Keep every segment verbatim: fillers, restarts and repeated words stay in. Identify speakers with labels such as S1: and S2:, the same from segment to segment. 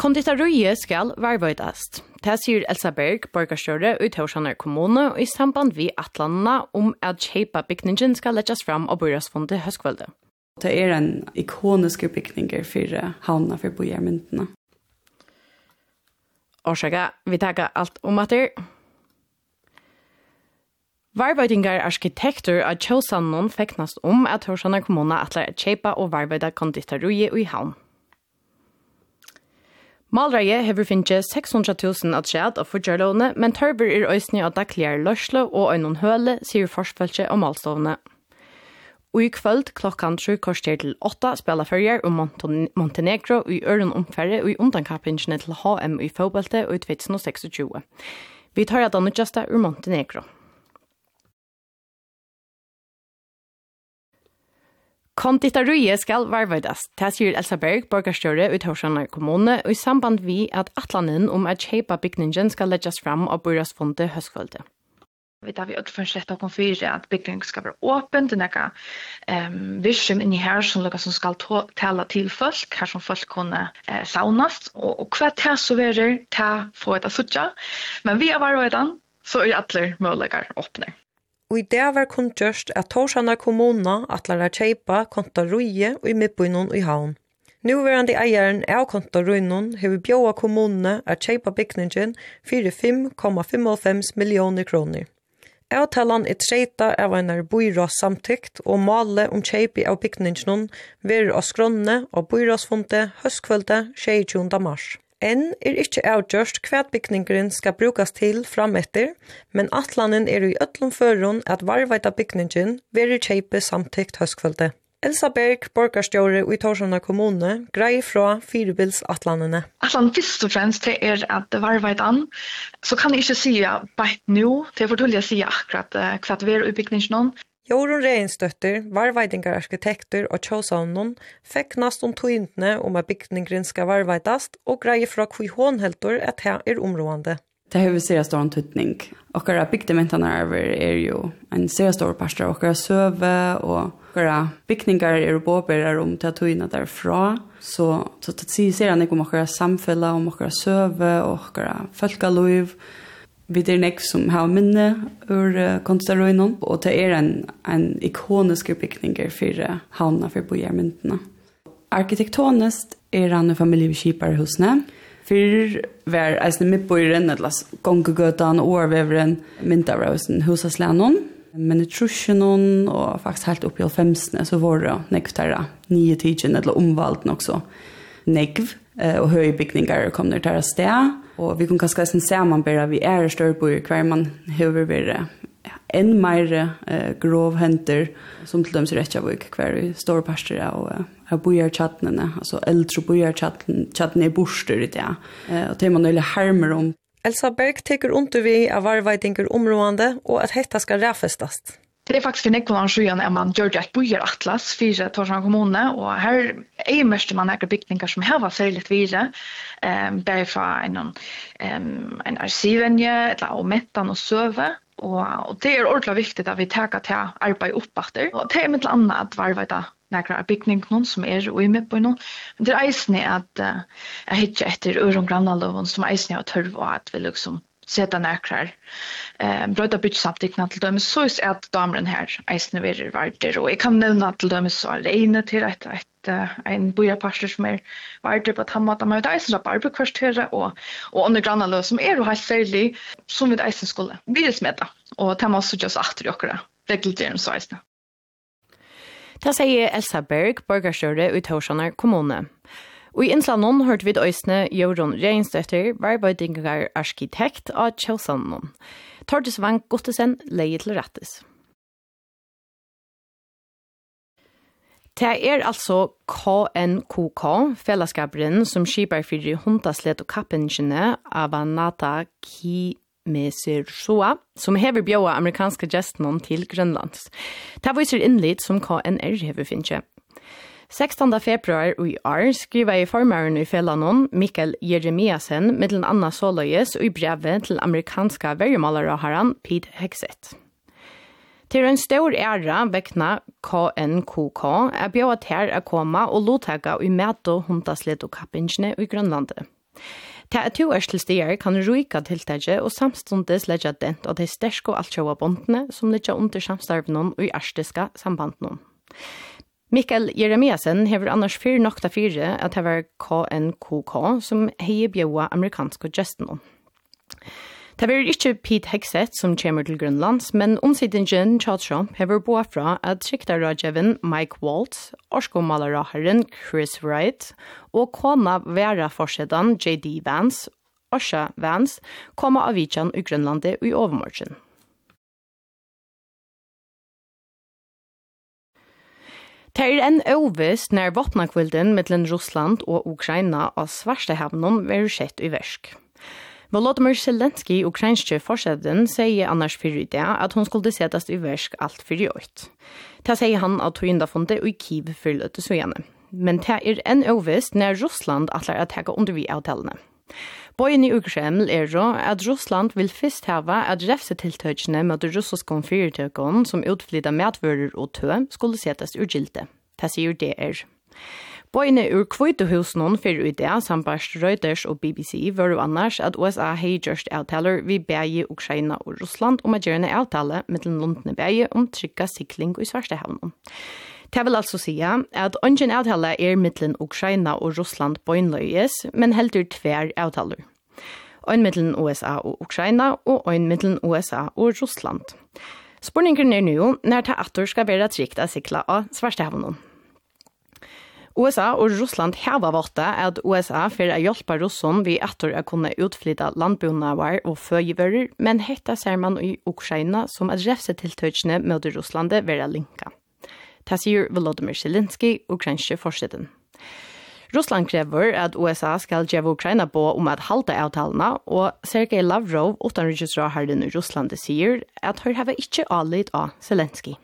S1: Konditoriet skal varvøydast. Det sier Elsa Berg, borgarstjóri i Tórshavnar kommune, og i samband vi atlanna om at kjeipa bygningen skal legges fram av Bøyrasfondet høskvölde.
S2: Det er en ikonisk bygning for havna for bojarmyndene.
S1: Årsaka, vi tager alt om at det. Varvøydingar arkitektur av Tjósannon feknast om at Tórshavnar kommune atlar at kjeipa og varvøyda konditoriet i havn. Malreie hever finnje seks hundre tusen at skjedd av fudjarlåne, men tørber er øysni av dagligere lørsle og øynon høle, sier forsfølge og malstovne. Og i kvöld klokkan sju korster til åtta spela førjer om Montenegro i øren omfærre og i undankappingene til H M i fotballte og i tjuetusen seksogtjue. Vi tar at annutjasta ur Montenegro. Konditoriet skal varvøydast. Det sier Elsa Berg, borgarstjóri i Tórshavnar kommune, og i samband vi at atlanen om at kjeipa bygningen skal legges fram av Bøyrasfondet høskvölde.
S3: Vi tar vi utførsett og konfyrer at bygningen skal være åpen, det er noe um, visum inni her som, som skal tale til folk, her som folk kunne uh, saunast, og, og hva det så verer til få et av suttja. Men vi har varvøydan, så er alle muligheter åpne.
S4: Og i det var kunngjørst at Tórshavnar kommune atlar at kjeipa kontoriet og i midtbøynon i havn. Nuverande eieren av kontorinon har bjøa kommunene at kjeipa bygningen for fem komma fem millioner kroner. Avtalen er treita av en bøyrås samtykt og male om kjeipi av bygningen ver av skronne og bøyråsfondet høskvölde tjueåtte mars. Enn er ikke avgjørst hva bygningen skal brukes til frametter, men atlanen er i øtlom føren at varveita bygningen verer kjeipe samtykt høskvölde. Elsa Berg, borgarstjóri i Tórshavnar kommune, greier fra firebilsatlanene.
S3: Atlan først og fremst det er at varveitan, så kan jeg ikke si bare nå, det er for tullig å si akkurat hva det er i bygningen.
S4: Jorun Reinsdøtter, varveidingar arkitektur og Tjósannon, fekk nast om tøyntene om at bygningen skal varveidast og greier fra hvor hon heldur at her er områdende.
S2: Det har vi ser stor antydning. Okkara bygdementene er jo en ser stor pastor, okkara søve og okkara bygningar er båberar om til at tøyna derfra. Så, så det ser han ikke om okkara samfella, om okkara søve og okkara folkaløyv. Vi er nek som har minne ur konditoriet, og det er en, en ikonisk bygning for havna for bojarmyndene. Arkitektonisk er han familieskiparhusene. For hver eisne midtbøyren, eller gongegøtan og årveveren myndavrausen husaslænon. Men i trusjonen og faktisk helt opp i halvfemsene så var det nekvtara nye tidsen, eller omvalden også. Negv og høye bygninger kommer til å sted. Og vi kan kanskje se man bare vi er større på hver man har vært en mer eh, grov henter, som til dem ser rett av hver store parster og av bojartjattene, altså eldre bojartjattene i borster i det. Eh, og det er man veldig hermer om.
S4: Elsa Berg teker under vi av varveidinger områdende, og at dette skal ræfestast.
S3: Det er faktisk en ekvån sjøen at man gjør et bojaratlas for Tórshavnar kommune, og her er mest man ekre bygninger som har vært særlig videre, um, bare fra en, um, en arkivenje, eller og mettan og søve, og, og det er ordentlig viktig at vi tar til arbeid oppbatter, og det er med annet at varveida nekra bygningen som er og i med på noen, men det er eisende at uh, jeg hittar etter øron grannaloven som eisende har tørv og at vi liksom seta nekrar eh, brøyda byggsamtikkene til dem, så er at dameren her eisende verer varder, og jeg kan nevne til dem så alene til et, et, et en bojarparster som er varder på tammat, men det er eisende barbekvartere og, og andre grannaløv som er jo helt særlig som vi eisende skulle bli smedda, og det må også gjøres atter i okkara regluteren så eisende.
S1: Det sier Elsa Berg, borgarstjóri i Tórshavnar kommune. Og i innslannen hørte vi øysene Jorun Reinsdøtter, varvøydingar arkitekt av Tjósannon. Tordis Vang Gottesen leie til rettes. Det er altså K N K K, fellesskaperen som skipar for hundaslet og kappingene av Anata Kimesersoa, som hever bjøa amerikanske gestene til Grønlands. Det viser innlitt som K N R hever finnes. sekstende februar i år skriver i formaren i Fellanon, Mikael Jeremiasen, middelen Anna Soløyes og i brevet til amerikanska vergemaleraharan Pete Hexet. Til en stor æra vekna K N K K er bjøret her å komme og lottaga i mæt og hundaslet og kappingene i Grønlandet. Ta at to er til stier kan ryka tiltaket og samstundes leggja dent og de sterske og altsjåa bondene som leggja under samstarven og i arstiska sambanden. Mikael Jeremiasen hever annars fyr nokta fire at det var K N K K som hei bjøa amerikanske gesten. Det var ikke Pete Hegseth som kommer til Grønlands, men omsidingen Chad Trump hever boa fra at triktarrådgjeven Mike Waltz, orskomaleraheren Chris Wright og kona Vera Forsedan J D Vance, Osha Vance, koma av Vidjan i Grønlandet i overmorgen. Det er en øvist når våpnakvilden mellom Russland og Ukraina og Svarstehavnen vil skjett i versk. Volodymyr Zelensky, ukrainske forsiden, sier annars fyrir i det at hun skulle settes i versk alt fyrir året. Det sier han at hun da funnet i Kiev for løte søgjene. Men det er en øvist når Russland atler at hege under vi avtalene. Bøyen i Ukraina er jo at Russland vil først hava at refsetiltøkene med det russiske fyrtøkene som utflytta medvører og tø skulle settes ur gilde. Det sier det er. Bøyene ur Kvøytehusen fyrir ut det, sambarst Reuters og B B C, var jo annars at U S A hei gjørst avtaler vi begge Ukraina og Russland om at gjøre en avtale mellom lundene begge om trygga sikling i Svarstehavnen. Det vil altså si at ungen avtale er mellom Ukraina og Russland bøynløyes, men heldur tver avtaler. Ein mellom U S A og Ukraina og ein mellom U S A og Russland. Spørningen er nu når det atter skal være trygt å sikla av Svarstehavnen. U S A og Russland hava vårt at U S A for å hjelpe Russen vi atter å kunne utflytta landbunnavar og føgevører, men hetta ser man i Ukraina som at refsetiltøkene med Russlandet være linka. Det sier Volodymyr Zelensky, ukrainske forsiden. Russland krever at U S A skal gjøre Ukraina på om at halda avtalene, og Sergei Lavrov, utenriksrådherren i Russland, sier at han har ikke avlitt av Zelensky.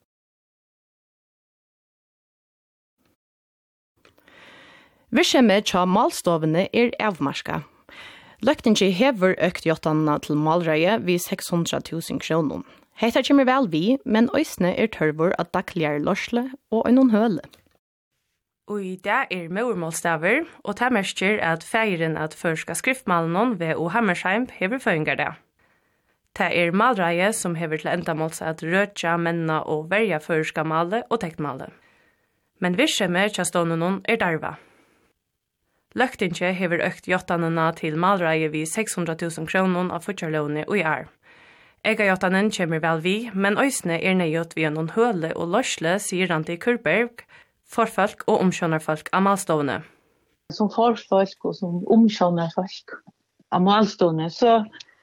S1: Virksomhet tja malstovene er avmarska. Løktingi hever økt jottanna til malrøye vid seks hundre tusen kroner. Heita kommer vel vi, men øysene er tørvor at dagligar lorsle og øynon høle. Og i det er maurmålstaver, og det merker at feiren at førska skriftmalen ved O. Hammersheim hever føringar det. Det er malrøye som hever til endamåls at røtja, menna og verja førska male og tektmale. Men virksomhet tja stående er darva. Løktinge hever økt jottanene til malreie vid seks hundre tusen kroner av futjarlåne og i år. Ega jottanen kommer vel vi, men øysene er nøyot via noen høle og løsle, sier Randi Kurberg, forfolk og omkjønnerfolk av malstående.
S5: Som forfolk og som omkjønnerfolk av malstående, så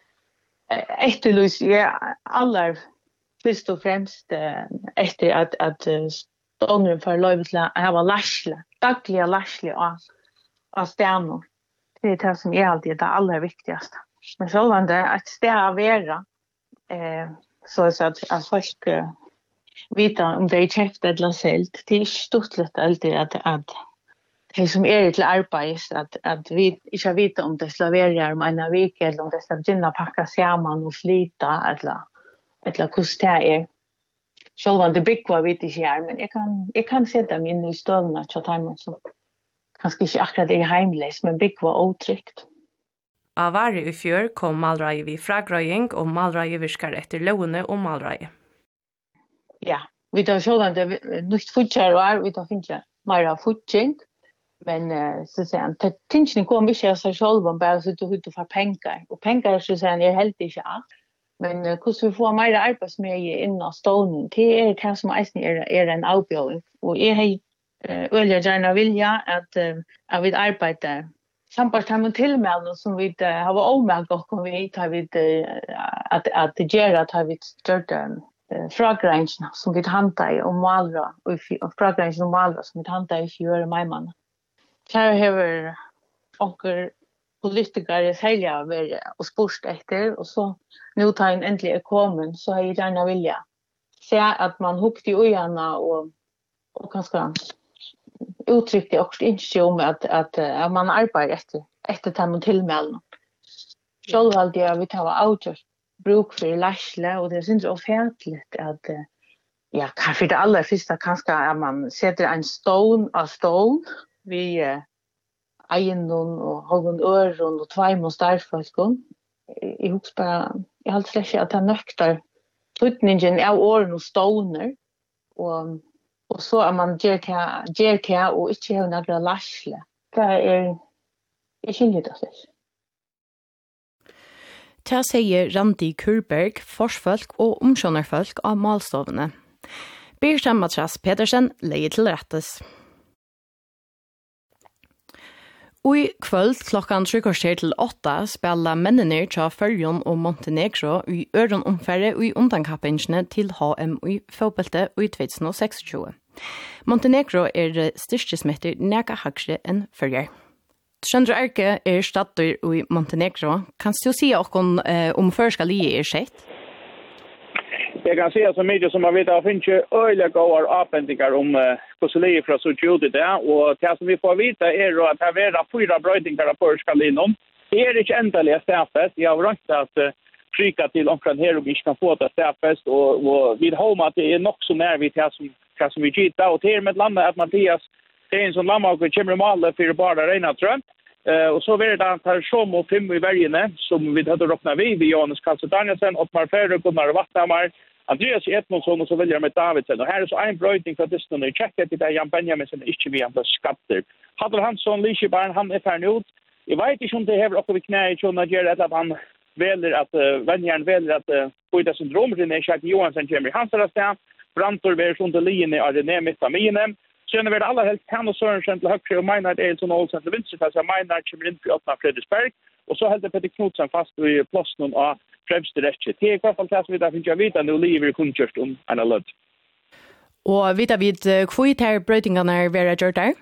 S5: etterlyser jeg aller først og fremst etter at, at stående for løyve til å ha lærsle, daglige lærsle og av stjärnor. Det är det som är alltid det allra viktigaste. Men självande att stära vera eh, så att, att folk eh, vita om det är käft eller sält. Det är stort lätt alltid att, att det som är till arbete att, att vi inte vita om det slaverar om en vecka eller om det ska gynna packa samman och slita eller, eller hur det är. Självande byggva vet inte jag, men jag kan, jag kan sätta mig in i stövna så tar man så. Kanskje ikke akkurat er heimleis, men bygg var åtrykt.
S1: Av varje i fjør kom malreie vid fragrøying, og malreie virkar etter lovene og malreie.
S5: Ja, vi tar sånn det nytt futjar var, vi tar finne mer av futjing, men uh, så sier han, tingene kom ikke av seg selv, bare så du ut og får penger. Og penger, så sier han, er helt ikke alt. Men uh, hvordan vi får mer arbeidsmøye innan stålen, det er det som er, er en avbjøring. Og jeg har Øyla gjerne vilja at uh, jeg vil arbeide samt med tilmelden som vi uh, har vært omvendt og vi tar vi uh, at, at det gjør at vi gjør uh, fragrensene som vi hanta i og malra og fragrensene og malra som vi hanta i fjøre meimann. Her har onker politikere særlig vært og spørst etter og så nå tar en endelig er kommet så har jeg gjerne vilja se at man hukte i øynene og, og kanskje uttryckte också inte om att att uh, man arbetar efter efter att tillmälen. Själv hade jag vi tar out bruk för läsle och det är inte offentligt att uh, ja, kanske det allra första kanske att man sätter en stone av stone vi uh, egenon och halvon öron och tvärmon starfolkon. Jag hoppas bara, jag har alltid släckt att han nöktar tutningen av åren och stoner. Och, och så är man gör det och inte har några lasle. Det är, jag känner det så.
S1: Det sier Randi Kurberg, forsfolk og omskjønnerfolk av malstovene. Birgit Matras Pedersen leier til rettes. Og i kvöld klokkan tre kvarter til åtta spiller mennene til Føljon og Montenegro i øren omfærre og i undankappingene til H M i fotballet i to tusen og tjue. Montenegro er styrste smitter nægge hakre enn førjer. Sandra Erke er statter i Montenegro. Kan du si noe eh, om førskalige er skjedd?
S6: Jag kan säga så mycket som man vet att det finns öliga gåar avvändningar om uh, hvordan det är fra så tjude det. Och det som vi får veta är att det är fyra bröjningar av förskalinom. Det är inte ändliga stäffest. Jag har rätt att uh, trycka till omkring här och vi kan få det stäffest. Och, och vi har att det är nog så när vi det som, det som vi gittar. Och till med landet att Mattias, det är en sån lamma och kommer med för bara rena trönt. Uh, och så var det att här som och fem i värjene som vi hade råknat vid. Vi Jonas Karlsson Danielsen, Ottmar Ferre, Gunnar Watthammar, Andreas Edmundsson och så väljer med Davidsen. Och här är så en bröjning för att det är checkat till det Jan Benjaminsen inte vi han skatter. Hadar Hansson, Lisebarn, han är färdig ut. Jag vet inte om det här uppe vid knä i Tjona gör att han väljer att uh, vänjaren väljer att uh, skydda syndrom. René Schack Johansson kommer i hans rösta. Brantor blir under linjen i René med familjen. Sen är det alla helt kan och Sörensen till högre och Meinar Eilsson Olsen till vänster. Så Meinar kommer in på åtta Fredriksberg. Och så hällde Peter Knudsen fast i plåsen av främst rätt. Det är i alla fall det som vi där finns jag vet att det lever kunskap om en alert.
S1: Og vet vi hva er brøytingene er ved å gjøre der?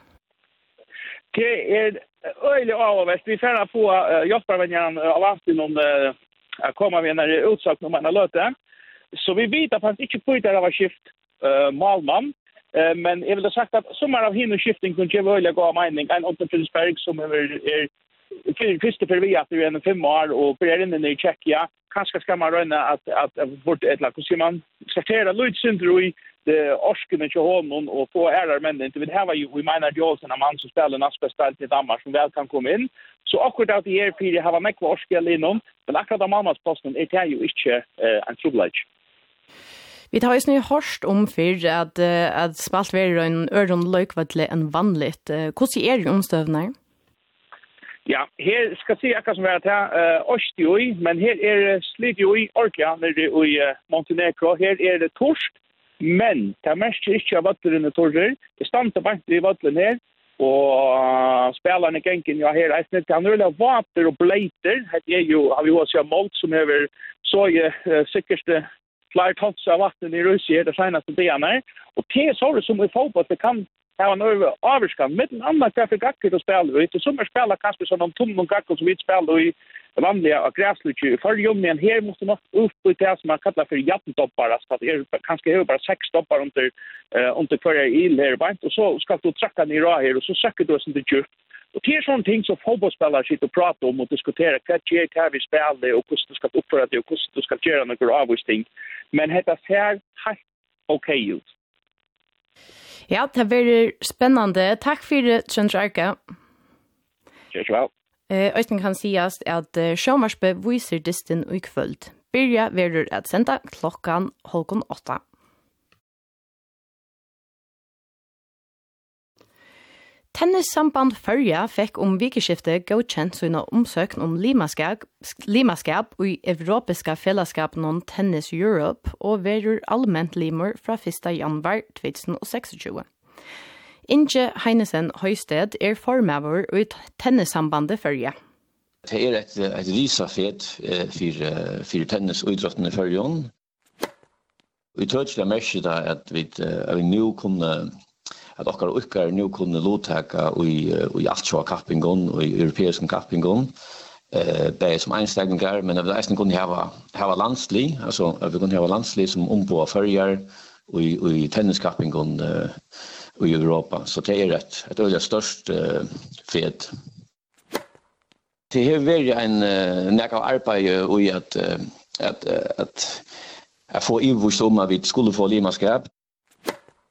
S6: Det er øyelig avvist. Vi får få uh, hjelpervennene av alltid om uh, å komme med en utsak om en alert. Så vi vet at han ikke får det av å skifte uh, malmann. Uh, men jeg vil ha sagt at sommer av henne skifting kunne ikke øyelig gå av mening. En Otto Fredriksberg som er, er Kristoffer Viat är en fem år och börjar in i Tjeckien. Kanske ska man röna att att vart ett lag hur man sortera Ludsindro i det orsken i honom och få ärar men inte vi har ju vi menar Jolsen en man som spelar nästa till Danmark som väl kan komma in. Så akkurat att det är för det har mycket orskel inom men akkurat av mammas posten är det ju inte en trouble.
S1: Vi tar ju snö hårst om för att att spalt vara en öron lökvatle en vanligt. Hur ser er omstövnar?
S6: Ja, her skal jeg si akkurat som er til uh, Østjøy, men her er Slidjøy, Orkja, nede i uh, Montenegro. Her er det torsk, men det er mest ikke av vattene torser. Det stande bare i vattene her, og uh, spillerne gengen, ja, her er snitt. Han ruller vatter og bleiter. Det er jo, har vi også sett målt som er så uh, sikkerste flere tons av vattene i Russia, det seneste dagene. Og det er så som i fotball, det kan har en över avskan med en annan kaffe gacket att spela och inte som är spela kanske som de tom och gacket som vi spelar i vanliga gräslutsjö för jungen här måste man upp på det som man kallar för jattoppar så att det kanske är bara sex stoppar under uh, under förra il här bant och så ska du tracka ner här och så söker du sen det ju och det är sån ting som fotbollsspelare sitter och pratar om och diskutera vad det är vi spelar och hur du ska uppföra dig och hur du ska göra några avsting men det ser helt okej ut.
S1: Ja, det blir spennende. Takk for det, Sandra Erke.
S6: Kjørs vel.
S1: Eh, Øystein kan sies at uh, Sjømarspe viser distin i kvöld. Byrja verður at senda klokkan halvgån åtta. Tennissamband Førja fikk om vikeskiftet godkjent sina omsøkn om limaskap, limaskap i Europeiska fellesskapen om Tennis Europe og verur allmänt limor fra første januar to tusen og tjue. Inge Heinesen Høysted er formøver i tennissambandet Førja.
S7: Det er et, et risafet eh, for, for tennis og idrotten i Førjon. Vi tror ikke det er mest at vi, at vi nå kunne att okkar okkar nu kunde låtaka i i altjoa kappingon och i europeiska kappingon eh det är som einstagningar men det är kunde ha ha landslig alltså vi kunde ha landslig som om på förjar och i i tenniskappingon eh, i Europa så det är rätt ett öde störst eh, fet det är väl en uh, näka arbete och i att uh, att uh, att att få i vår som vi skulle få limaskap.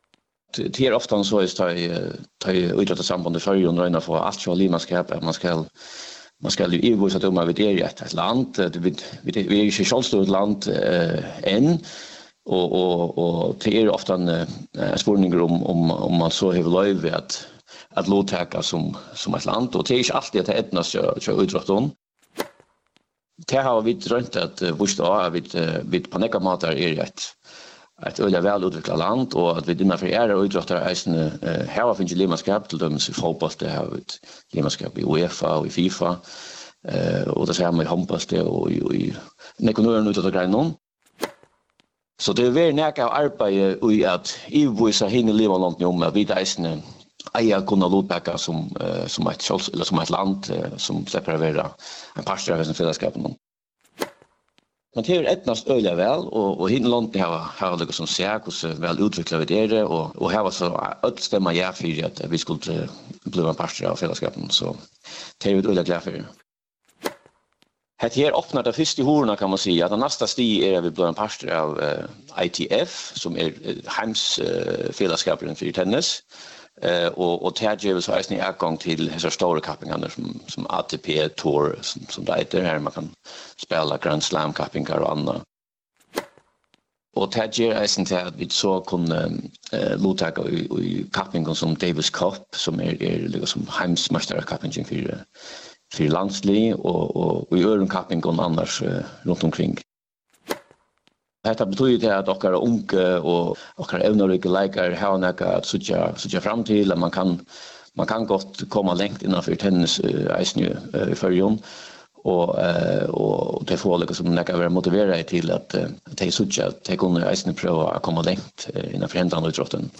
S7: Det är ofta så att ta ta utåt samband i förr och röna för allt så limaskap att man ska man ska ju övervisa att man vet är ett land det vi vi är ju självstort land eh, än och och och det är ofta en uh, spårningar om om om man så har lov att att låta som som ett land och det är inte alltid att det ätnas så så utrotton. Det har vi drömt att visst då vi vi på några matar är ett ett öliga välutvecklat land och att vi dina för är och utrottar eisen eh här finns limaskap till dem så fotboll det har vi limaskap i UEFA och i FIFA eh och det ser man i handboll det och i ekonomin utav det grejen. Så det är väl näka arbete i att i vissa hinner leva långt om att vi eisen eia kunna låtbacka som uh, som ett självs eller som ett land uh, som släpper vara en pastor av en fällskap. Men det är etnast öliga väl och och hinland det har har det som ser hur väl utvecklat det är och och här var så att stämma ja för att vi skulle bli en pastor av fällskapen så det är ju öliga glad för. Det här öppnar det första horna kan man säga att nästa steg är att vi blir en pastor av uh, I T F som är Heims uh, fällskapen för tennis. Uh, och och det ger så här en gång till dessa stora kappingar som som A T P Tour som, som det heter här man kan spela Grand Slam kappingar och andra. Och det ger är inte att vi så kunde uh, mottaka i, i kappingar som Davis Cup som är, är liksom Heimsmästare kappingen för för landslig och och och i öron kappingar annars uh, runt omkring. Det betyder att okkar unge och okkar evnarike leikar har näka att söka söka fram till att man kan man kan gott komma långt innanför tennis eisen i förjon och och det får liksom näka vara motiverade till att ta söka att ta kunna eisen prova att komma långt innanför händan idrotten.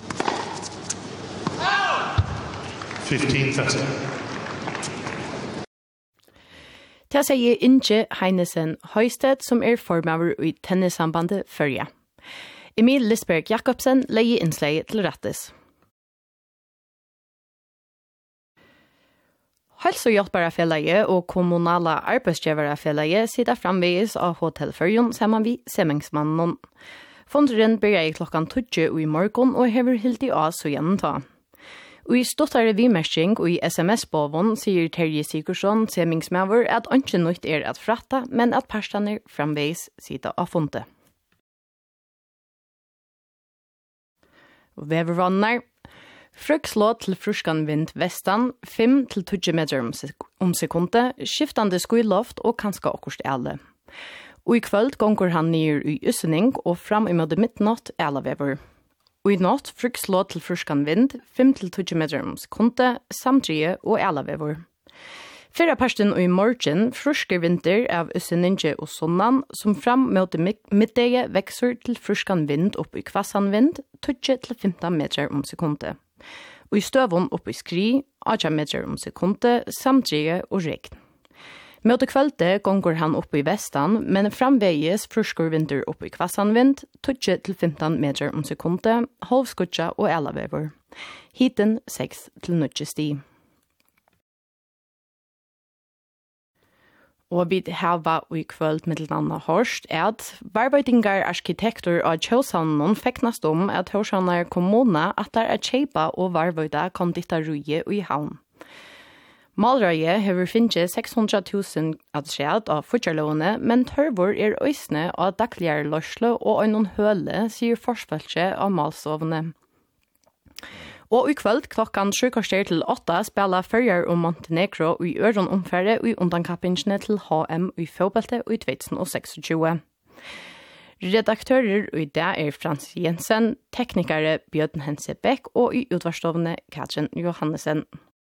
S8: fifteen thirty.
S1: Det sier Inge Heinesen Høystedt, som er formaver i tennissambandet Førja. Emil Lisberg Jakobsen leier innslag til rettes. Hälsohjälparafällige och kommunala arbetsgivarafällige sitter framvis av Hotell Førjon sammen vi Semingsmannen. Fondren börjar i klockan tjugo i morgon och hever helt i av så gjenta. Og i stottare vimersking og i S M S-båven sier Terje Sigurdsson semingsmaver at ikke nytt er at fratta, men at parstaner framveis sida av fonte. Vevervannar. Frøkslå til fruskan vind vestan, fem til tjugo meter om sekundet, skiftande skuiloft og kanska okkurst alle. Og i kvöld gonger han nyer i Ussening og fram i møte midnatt alle vever. Og i natt frykslå til fruskan vind, fem til tjugo meter om sekundet, samtlige og alavever. Fyrra parsten og i morgen frusker vinter av Øsseninge og Sonnan, som fram mot middeie vekser til fruskan vind opp i kvassan vind, tjugo til femton meter om sekundet. Og i støvun opp i skri, åtta meter om sekundet, samtlige og regn. Mot kvällte gonger han upp i västan, men framväges fruskor vinter upp i kvassan vind, tjugo till femton meter om sekundet, halvskutja och alavever. Hiten sex till nio sti. Og vi hava i kvöld med anna hørst at varbeidingar arkitektur av Kjøshavnen feknast om at Hørshavnar kommune at der er kjeipa og varbeida konditoruje i havn. Malrøye hever finnet seks hundre tusen adskjed av fortjallåne, men tørvor er øysne av dagligere lørsle og øyne høle, sier forsfølse av malsovene. Og i kveld klokken sju kvarter til åtta spiller Førjar og Montenegro i øren omfærre og i undankappingene til H M i Fåbelte og i to tusen seksogtjue. Redaktører i det er Frans Jensen, teknikere Bjørn Hense Bæk og i utvarstovene Katrin Johannesen.